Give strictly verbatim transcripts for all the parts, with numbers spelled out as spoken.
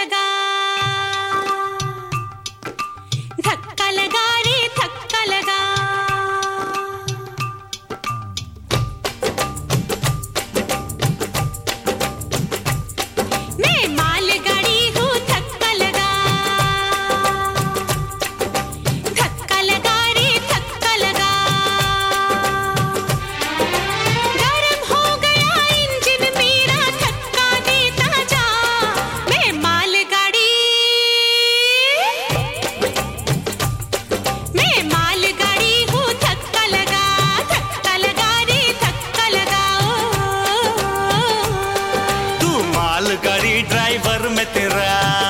लगा, धक्का लगा रे धक्का लगा। मैं मालगाड़ी हूँ, धक्का लगा, धक्का लगा रे धक्का लगा। गरम हो गया इंजन मेरा, धक्का देता जा। मैं मालगाड़ी, मैं मालगाड़ी हूँ, धक्का लगा, धक्का लगा रे धक्का लगा। तू मालगाड़ी ड्राइवर मैं तेरा,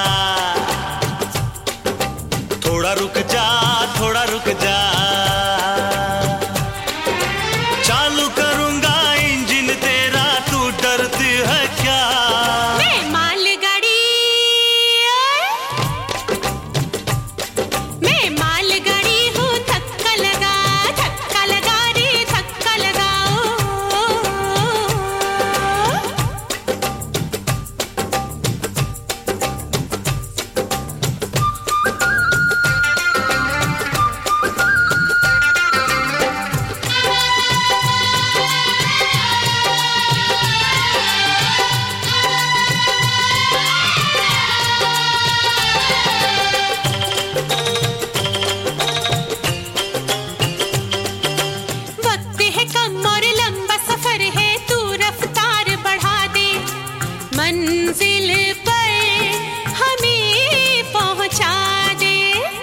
थोड़ा रुक जा थोड़ा रुक जा। चालू करूंगा इंजन तेरा, तू डरती है क्या? मैं मालगाड़ी, मैं मालगाड़ी हूँ, धक्का लगा, धक्का लगा रे धक्का लगा। वक्त है कम और लंबा सफर है, तू रफ्तार बढ़ा दे, मंजिल पर हमें पहुंचा दे।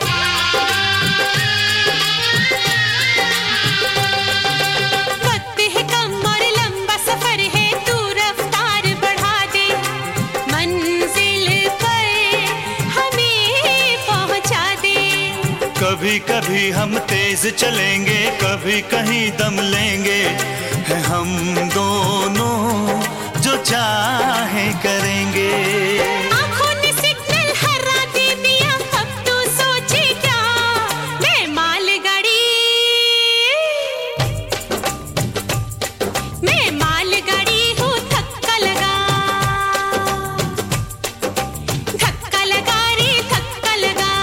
वक्त है कम और लंबा सफर है, तू रफ्तार बढ़ा दे, मंजिल पर हमें पहुंचा दे। कभी कभी हम तेज चलेंगे, कभी कहीं दम लेंगे, है हम दोनों जो चाहे करेंगे। आँखों ने सिग्नल हरा दे दिया, अब तू सोचे क्या? मैं मालगाड़ी, मैं मालगाड़ी हूँ, धक्का लगा, धक्का लगा रे धक्का लगा।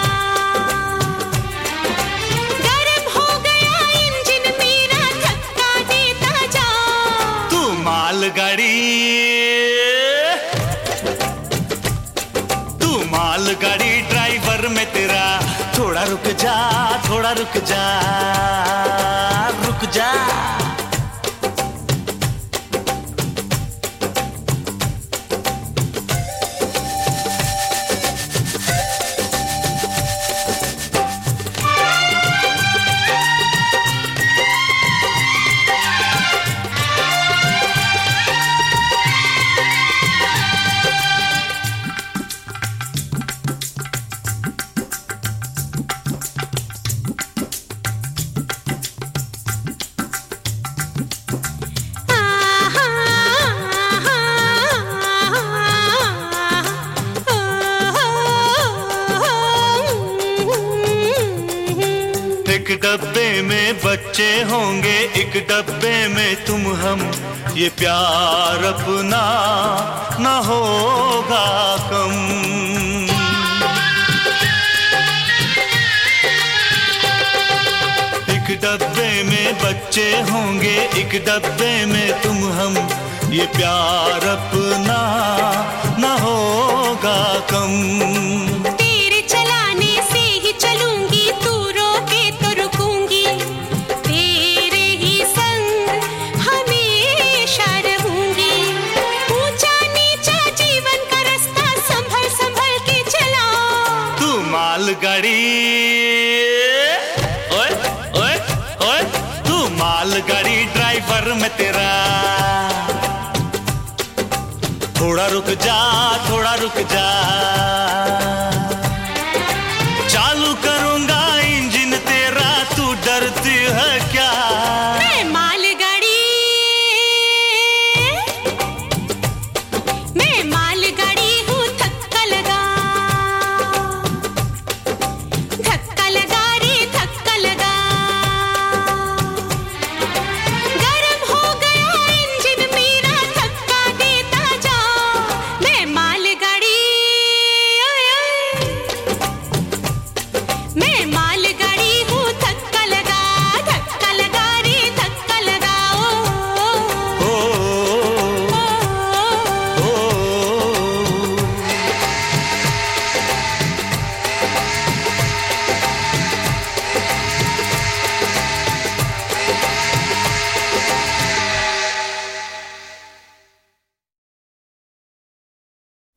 गरम हो गया इंजन मेरा, धक्का देता जा। तू मालगाड़ी, तू मालगाड़ी ड्राइवर मैं तेरा, थोड़ा रुक जा थोड़ा रुक जा रुक जा। एक डब्बे में बच्चे होंगे, एक डब्बे में तुम हम, ये प्यार अपना न होगा कम। एक डब्बे में बच्चे होंगे, एक डब्बे में तुम हम, ये प्यार अपना न होगा कम। तेरे चलाने से ही चलूंगी, तू रोके तो रुकूंगी, तेरे ही संग हमेशा रहूंगी। ऊंचा नीचा जीवन का रास्ता संभल संभल के चला। तू मालगाड़ी, ओए ओए ओए, तू मालगाड़ी ड्राइवर मैं तेरा, थोड़ा रुक जा थोड़ा रुक जा।